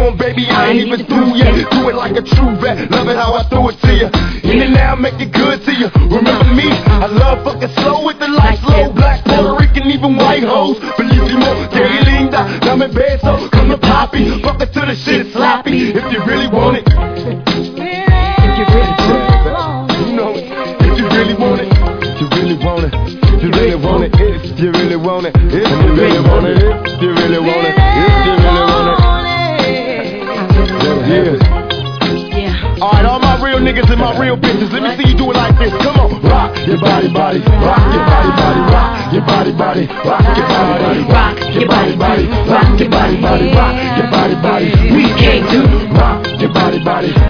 on, baby, I ain't even through yet. Do it like a true vet, love it how I threw it to you. In and now, make it good to you. Remember me, I love fucking slow with the lights low. Black, Puerto Rican, even white hoes. Bellissimo, que linda, dame beso, come to poppy. Fuck it till the shit is sloppy. If you really want it. If you really want it. You know it. If you really want it. If you really want it. If you really want it. If you really want it. If you really want it. If you really want it. If you really want it. Yeah. Alright, all my real niggas and my real bitches, let me see you do it like this. Come on. Rock your body, body. Rock your body, body. Rock your body, body. Rock your body, body. Rock your body, body. Rock your body, body. Rock your body, body. We came to rock your body, body.